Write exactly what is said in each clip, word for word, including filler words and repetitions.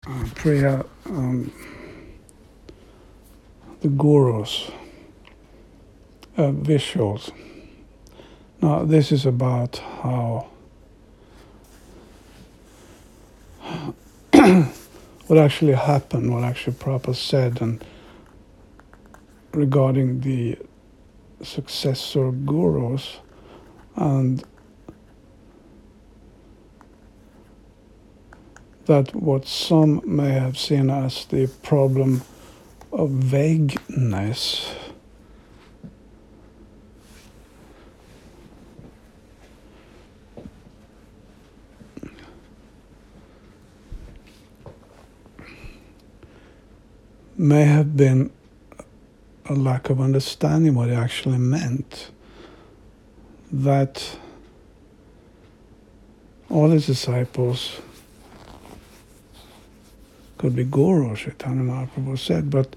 uh, Priya, um, the gurus, uh, visuals. Now, this is about how what actually happened, what actually Prabhupada said, and regarding the successor gurus, and that what some may have seen as the problem of vagueness may have been a lack of understanding what it actually meant. That all his disciples could be gurus, Chaitanya Mahaprabhu said, but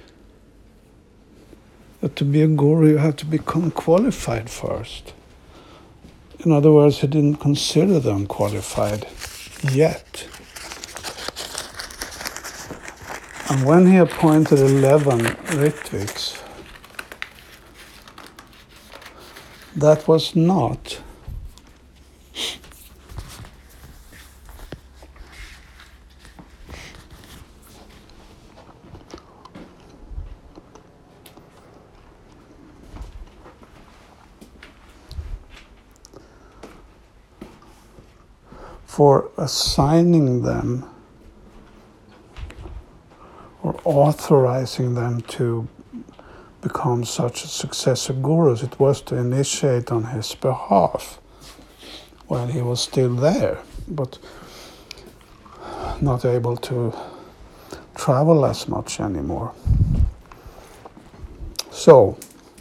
that to be a guru you have to become qualified first. In other words, he didn't consider them qualified yet. And when he appointed eleven Ritviks, that was not for assigning them or authorizing them to become such successor gurus. It was to initiate on his behalf while he was still there, but not able to travel as much anymore. So,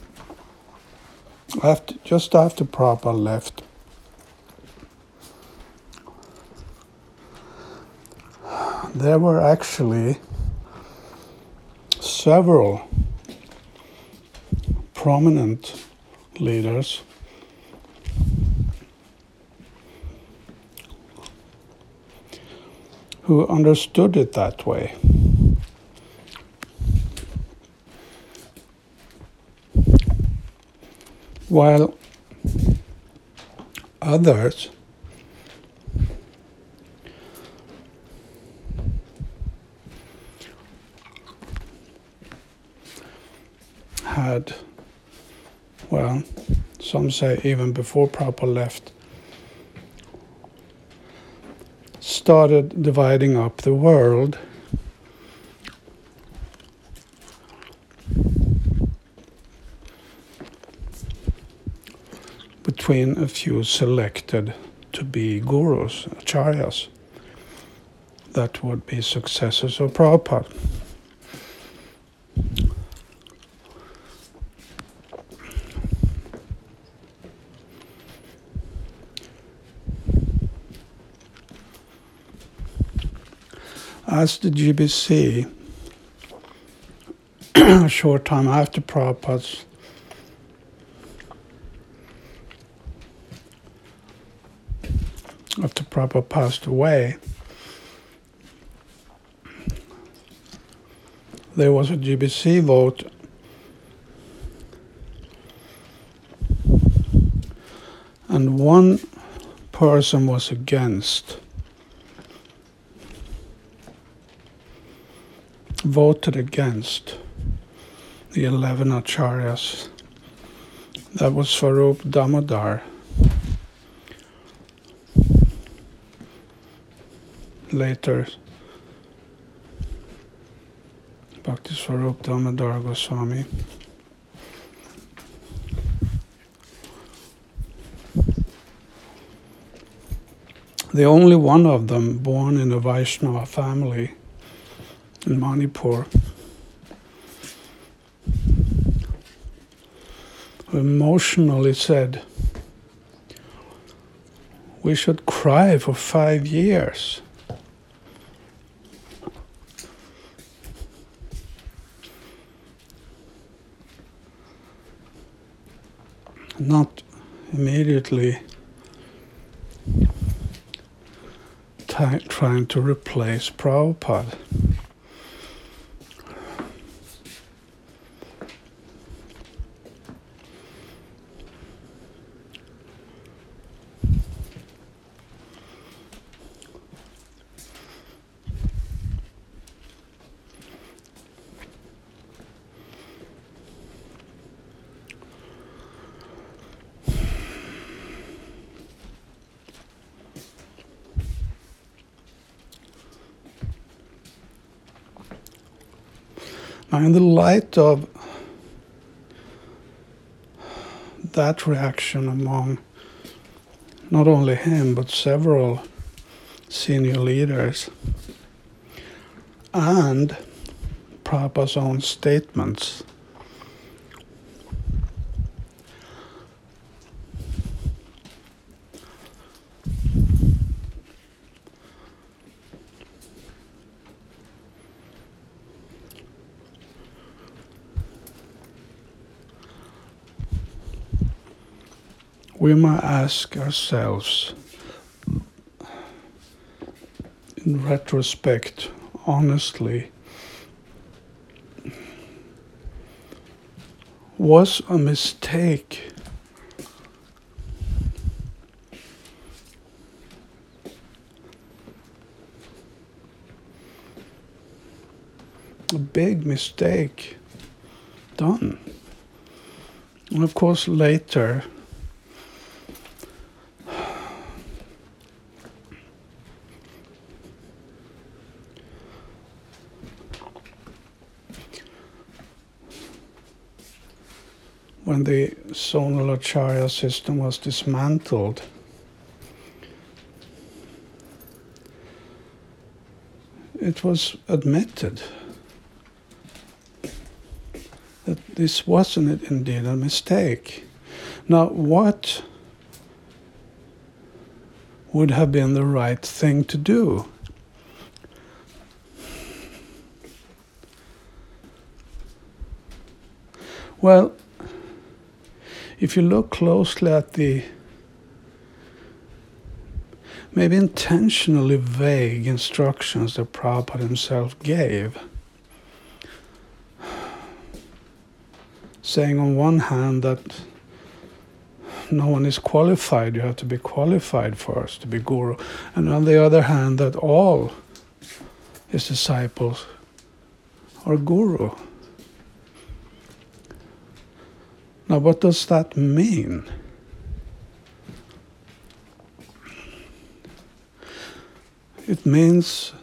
after, just after Prabhupada left, there were actually several prominent leaders who understood it that way. While others had, well, some say even before Prabhupada left, started dividing up the world between a few selected to be gurus, acharyas, that would be successors of Prabhupada. As the G B C, a short time after Prabhupada's after Prabhupada passed away, there was a G B C vote and one person was against, voted against the eleven acharyas. That was Swarup Damodar. Later, Bhakti Swarup Damodar Goswami. The only one of them born in a Vaishnava family in Manipur, who emotionally said, "We should cry for five years. Not immediately t- trying to replace Prabhupada. Now, in the light of that reaction among not only him but several senior leaders and Prabhupada's own statements, we might ask ourselves, in retrospect, honestly, was a mistake a big mistake done? And of course, later, when the Sonalacharya system was dismantled, it was admitted that this wasn't indeed a mistake. Now, what would have been the right thing to do? Well, if you look closely at the maybe intentionally vague instructions that Prabhupada himself gave, saying on one hand that no one is qualified, you have to be qualified first to be guru, and on the other hand that all his disciples are guru. Now, what does that mean? It means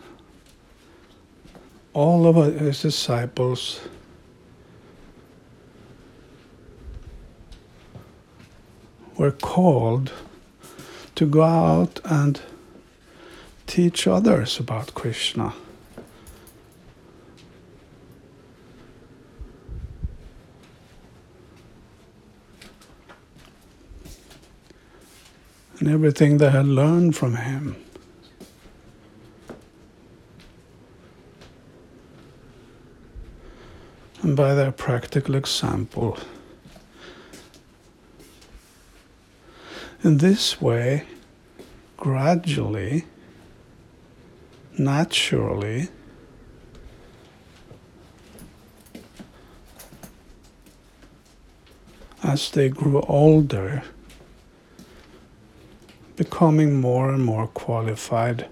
all of his disciples were called to go out and teach others about Krishna. And everything they had learned from him. And by their practical example. In this way, gradually, naturally, as they grew older, becoming more and more qualified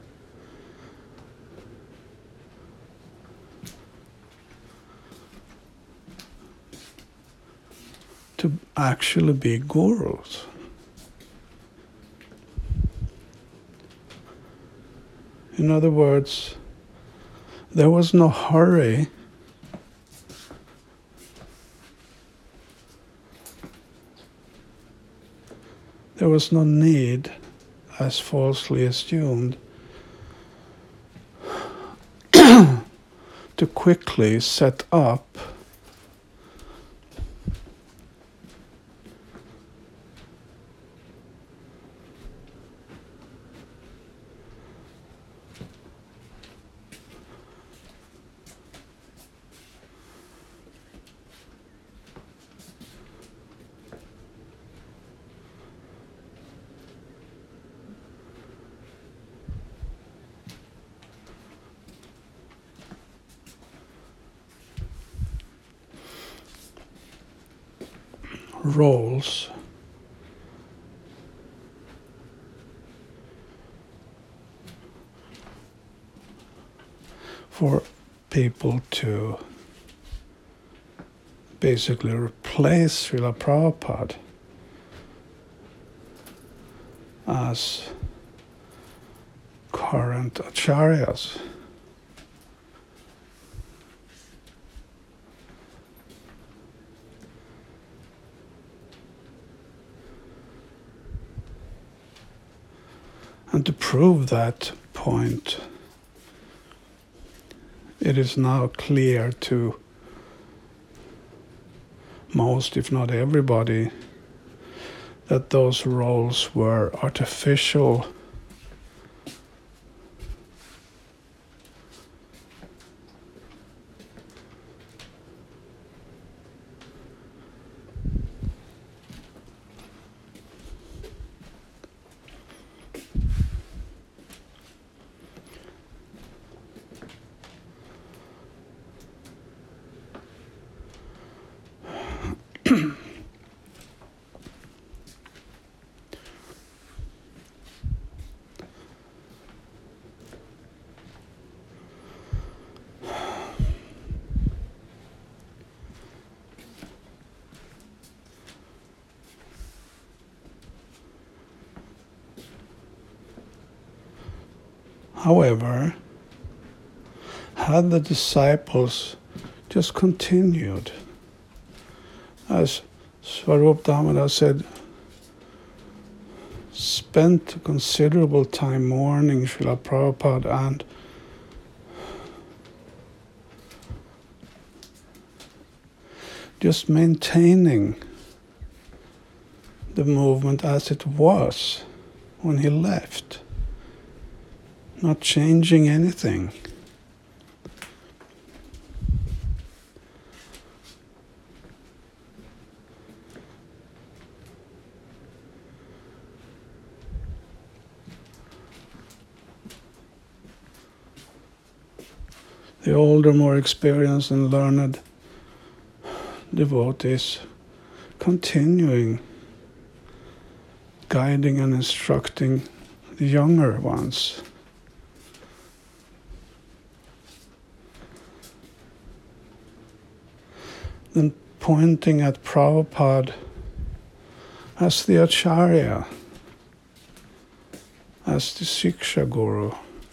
to actually be gurus. In other words, there was no hurry there was no need, as falsely assumed, to quickly set up roles for people to basically replace Srila Prabhupada as current acharyas. And to prove that point, it is now clear to most, if not everybody, that those roles were artificial. However, had the disciples just continued, as Swarup Damodar said, spent considerable time mourning Srila Prabhupada and just maintaining the movement as it was when he left, not changing anything. The older, more experienced and learned devotees continuing guiding and instructing the younger ones. Then pointing at Prabhupada as the Acharya, as the Siksha Guru.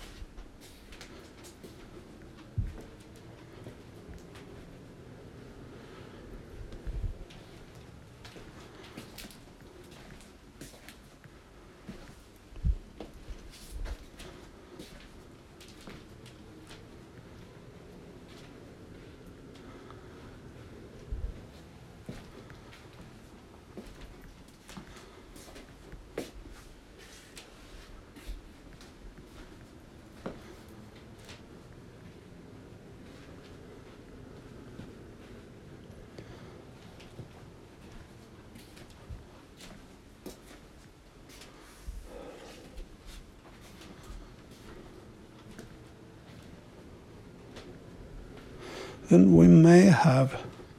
Then we may have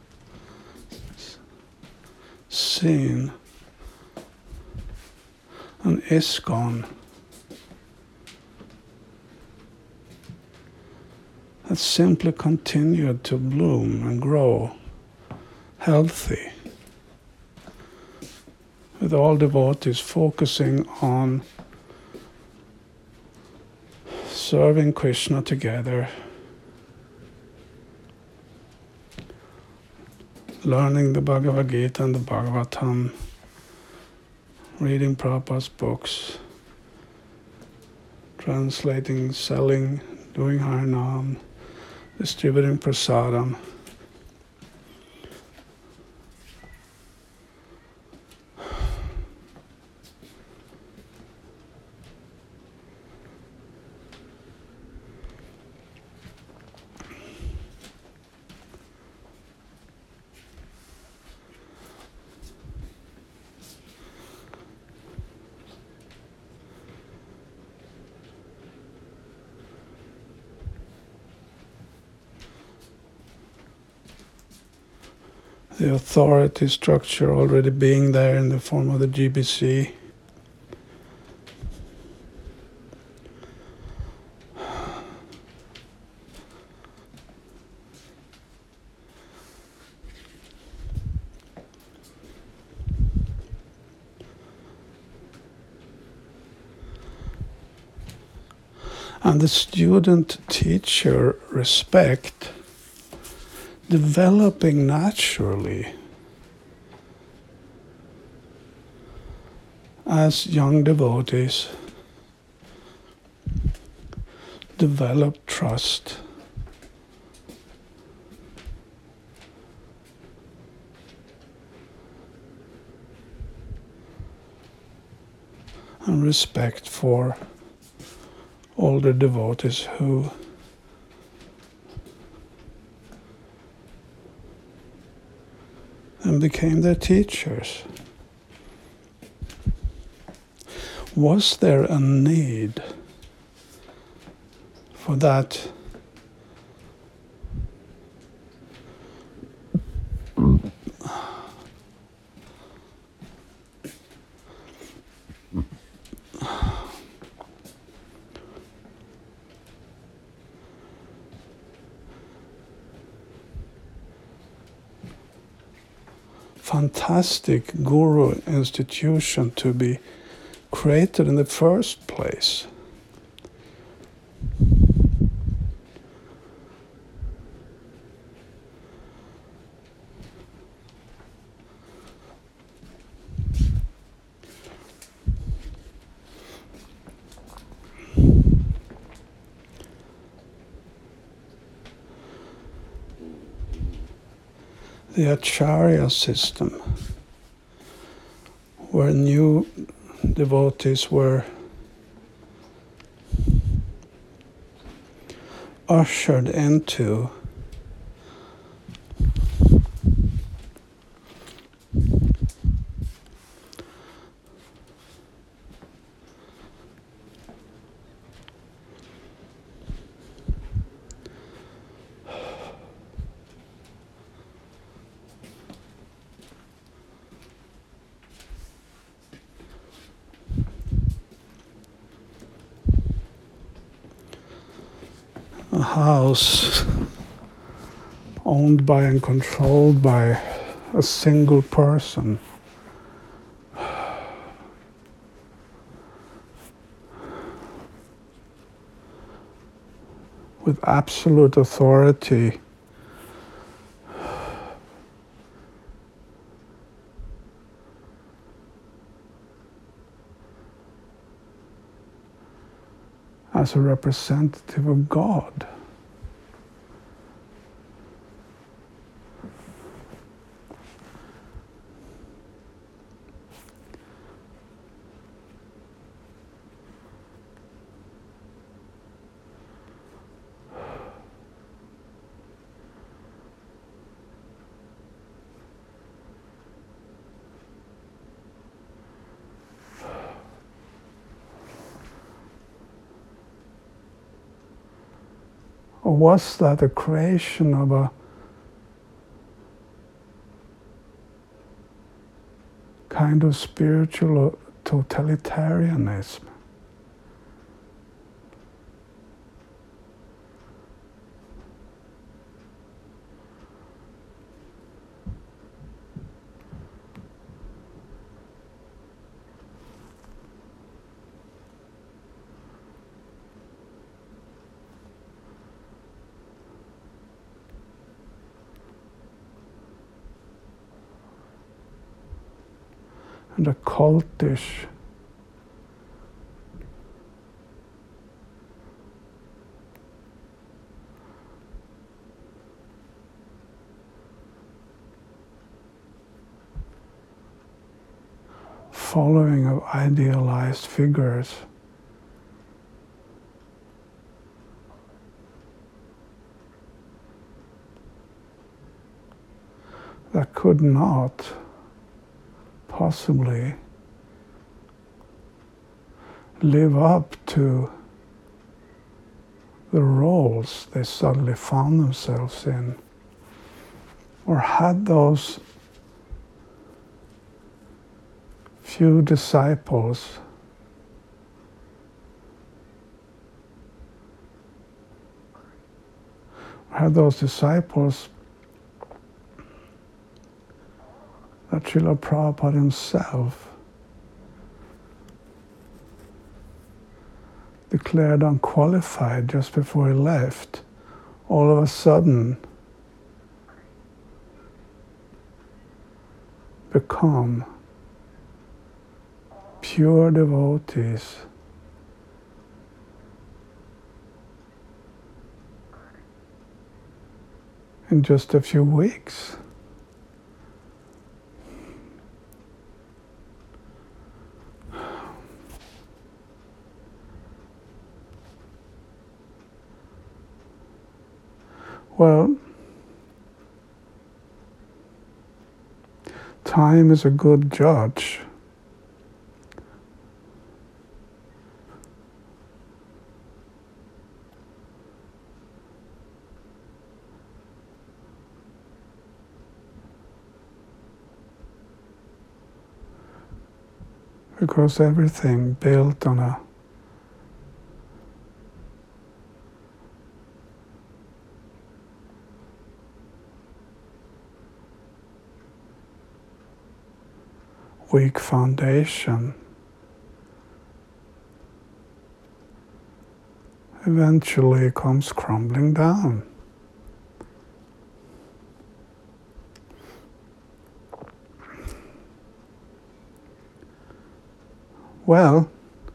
seen an ISKCON that simply continued to bloom and grow healthy, with all devotees focusing on serving Krishna together, learning the Bhagavad Gita and the Bhagavatam, reading Prabhupada's books, translating, selling, doing Harinam, distributing prasadam. the authority structure already being there in the form of the G B C. And the student-teacher respect developing naturally as young devotees develop trust and respect for older devotees who and became their teachers. Was there a need for that fantastic guru institution to be created in the first place? The Acharya system, where new devotees were ushered into a house owned by and controlled by a single person. With absolute authority as a representative of God. Or was that a creation of a kind of spiritual totalitarianism? And a cultish following of idealized figures that could not possibly live up to the roles they suddenly found themselves in, or had those few disciples had those disciples that Srila Prabhupada himself declared unqualified just before he left, all of a sudden become pure devotees. In just a few weeks. Well, time is a good judge. Because everything built on a weak foundation eventually comes crumbling down. Well,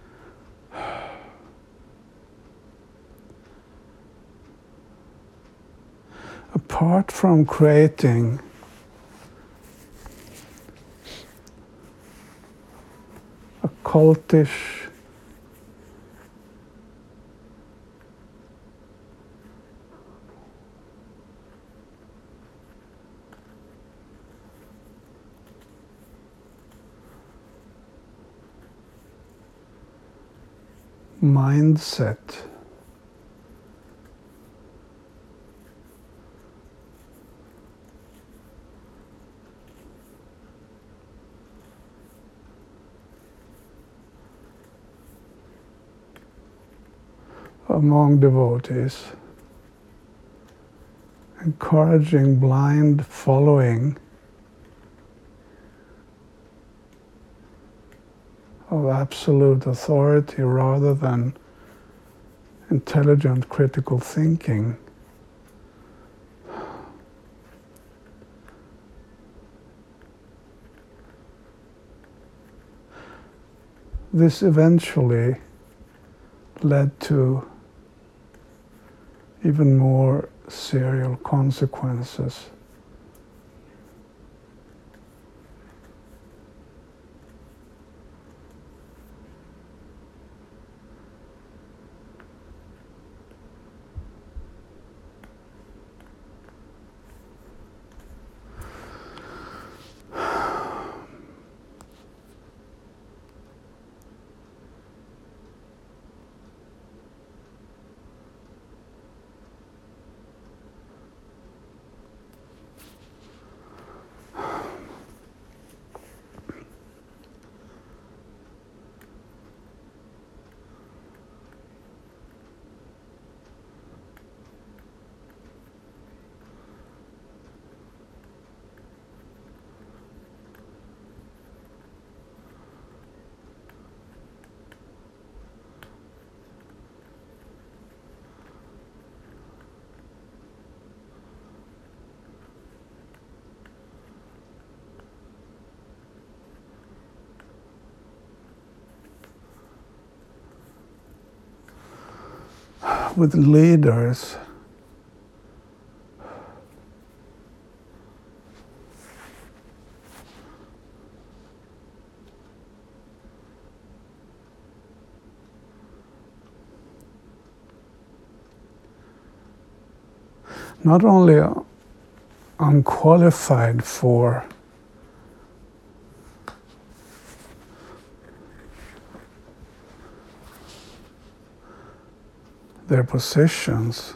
apart from creating a cultish mindset among devotees, encouraging blind following of absolute authority rather than intelligent critical thinking. This eventually led to even more serial consequences. With leaders, not only unqualified for their positions,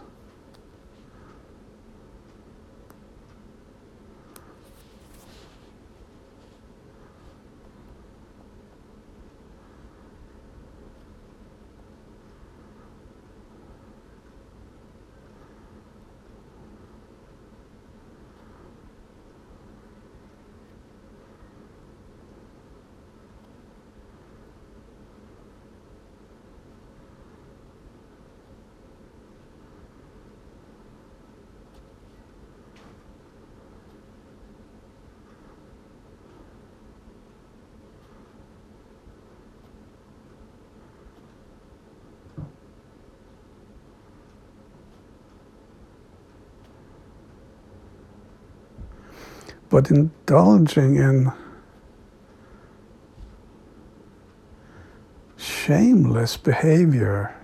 But indulging in shameless behavior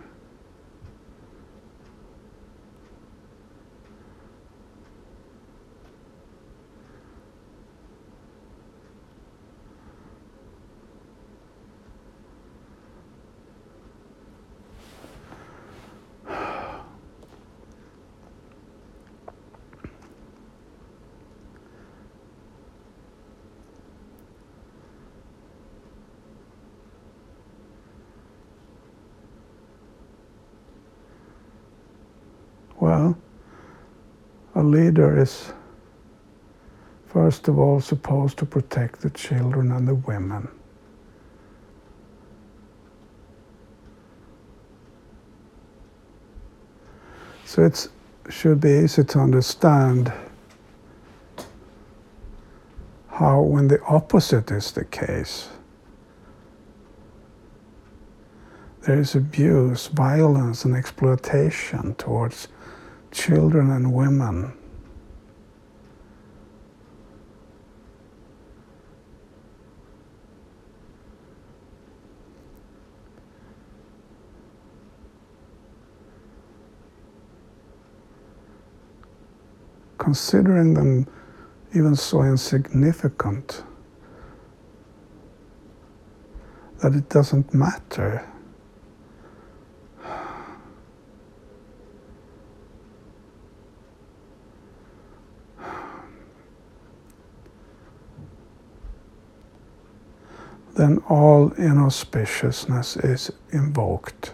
well, a leader is first of all supposed to protect the children and the women. So it should be easy to understand how, when the opposite is the case, there is abuse, violence, and exploitation towards children and women. Considering them even so insignificant that it doesn't matter. Then all inauspiciousness is invoked.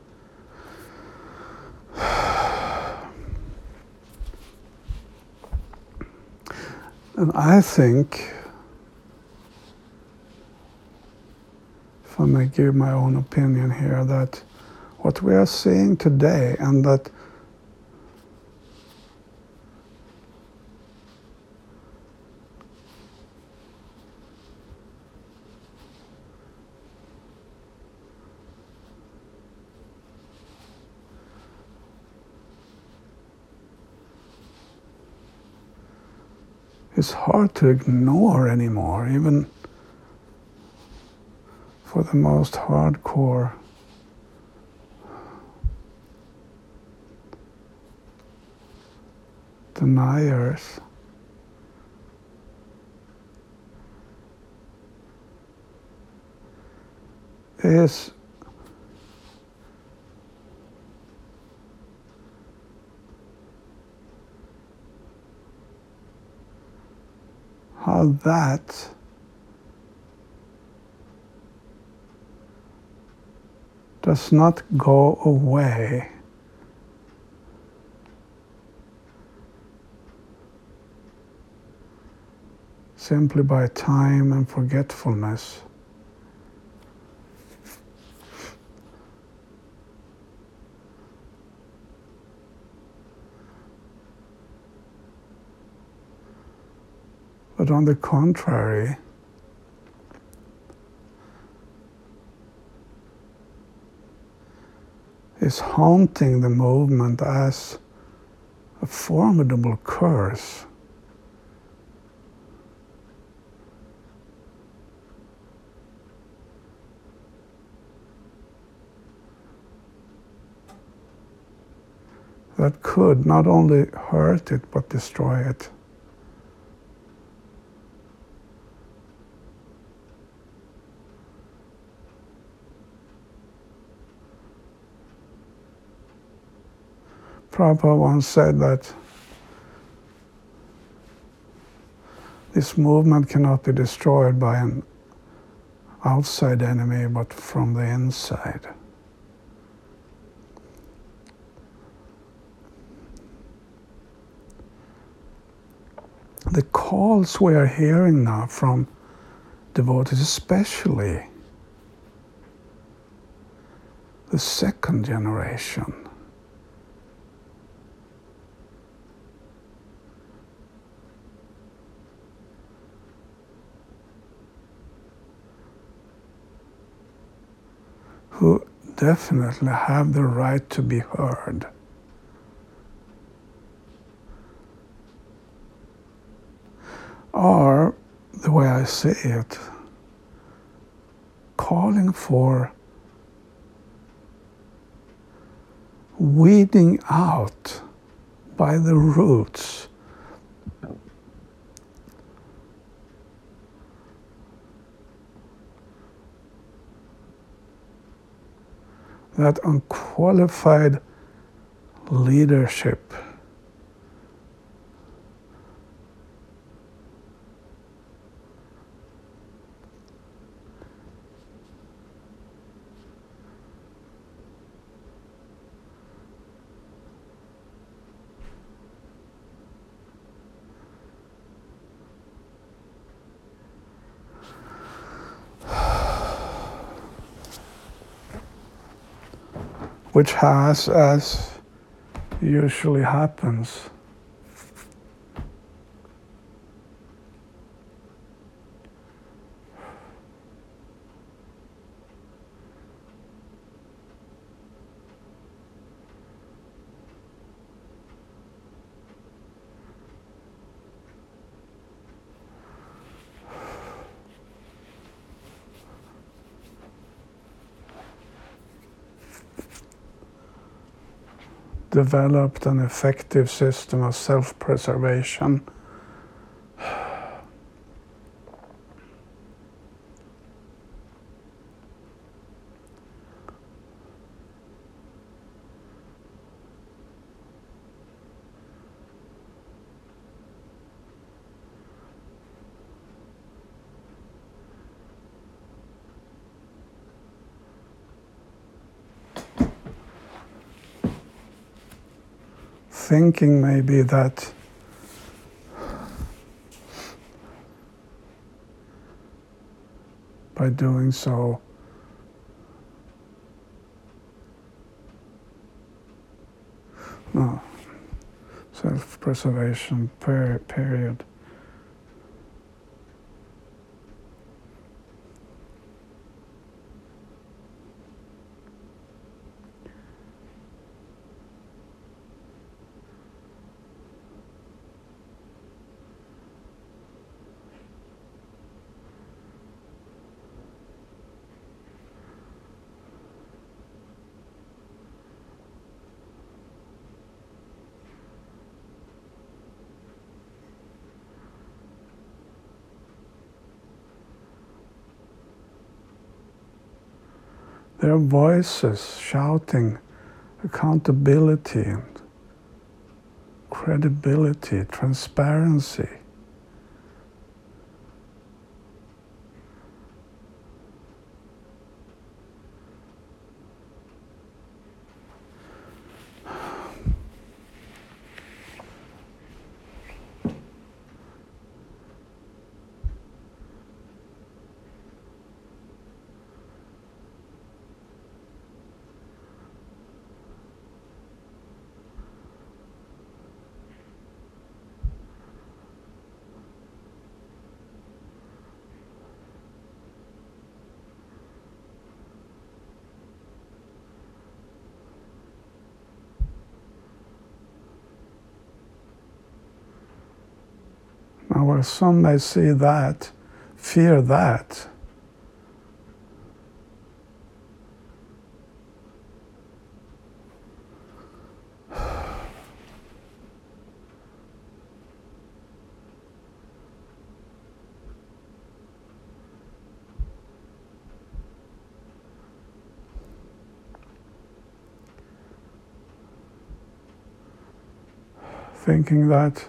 And I think, if I may give my own opinion here, that what we are seeing today, and that is hard to ignore anymore, even for the most hardcore deniers. Is how that does not go away simply by time and forgetfulness. But on the contrary, is haunting the movement as a formidable curse. That could not only hurt it, but destroy it. Prabhupada once said that this movement cannot be destroyed by an outside enemy, but from the inside. The calls we are hearing now from devotees, especially the second generation, who definitely have the right to be heard. are, the way I see it, calling for weeding out by the roots that unqualified leadership which has, as usually happens, developed an effective system of self-preservation. Thinking maybe that by doing so, no, self-preservation per period. Their voices shouting accountability and credibility, transparency. Now, where some may see that, fear that, thinking that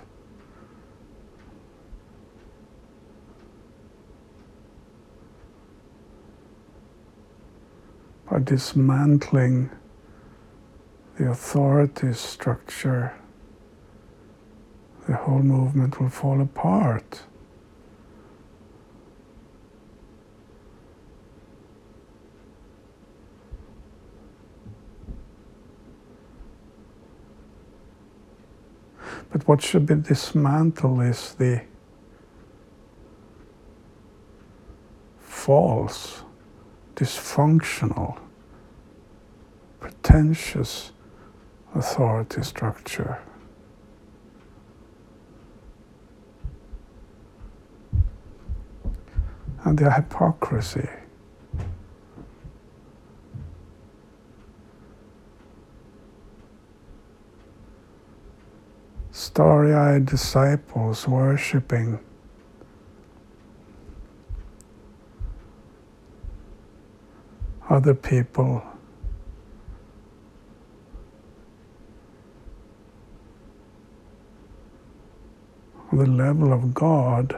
by dismantling the authority structure, the whole movement will fall apart. But what should be dismantled is the false, dysfunctional, pretentious authority structure. and the hypocrisy. Starry-eyed disciples worshipping other people on the level of God.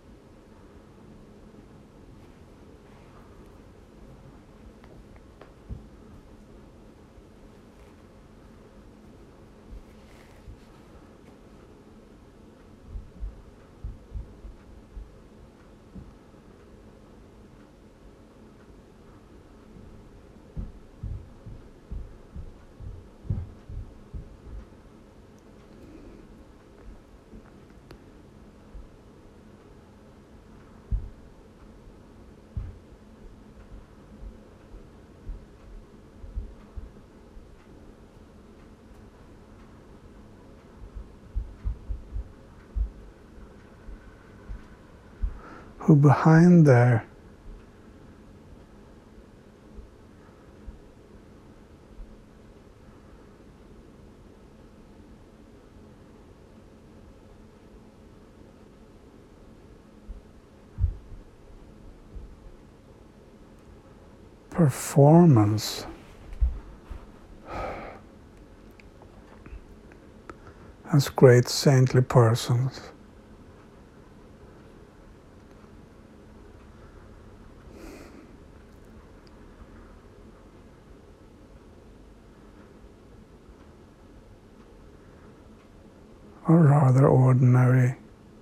Who behind their performance as great saintly persons are rather ordinary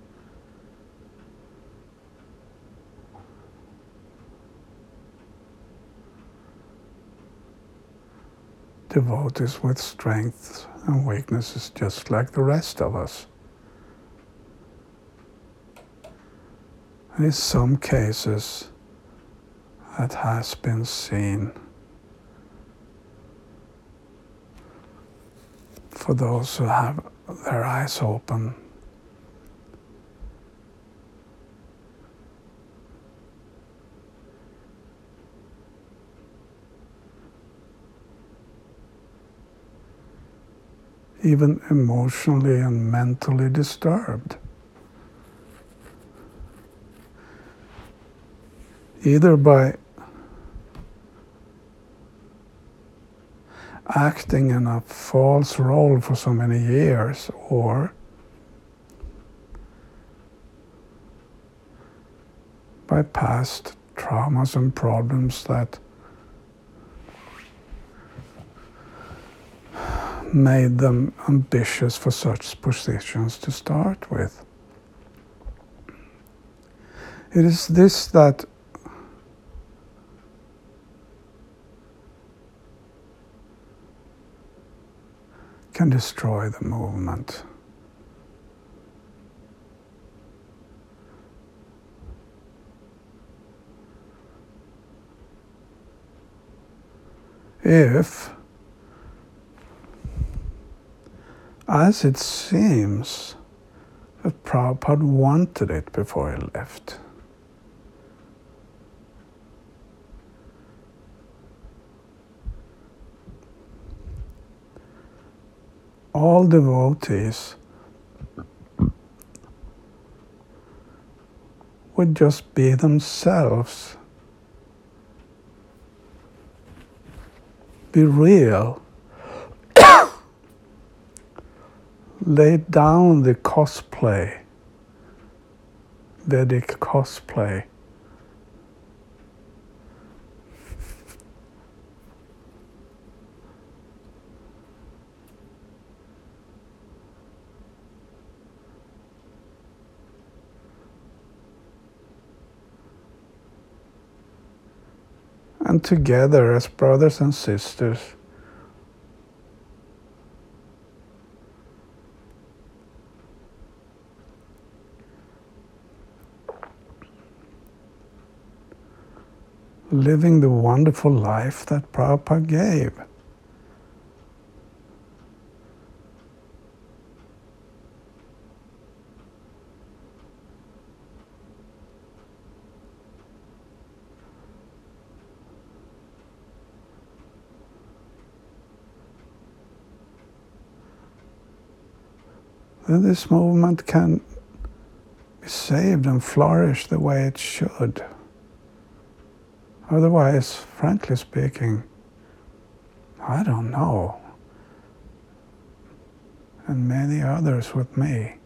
devotees with strengths and weaknesses just like the rest of us. And in some cases, that has been seen for those who have their eyes open. Even emotionally and mentally disturbed. Either by acting in a false role for so many years, or by past traumas and problems that made them ambitious for such positions to start with. It is this that can destroy the movement. If, as it seems, that Prabhupada wanted it before he left, all devotees would just be themselves, be real, lay down the cosplay, Vedic cosplay, and together as brothers and sisters living the wonderful life that Prabhupada gave. then this movement can be saved and flourish the way it should. Otherwise, frankly speaking, I don't know, and many others with me,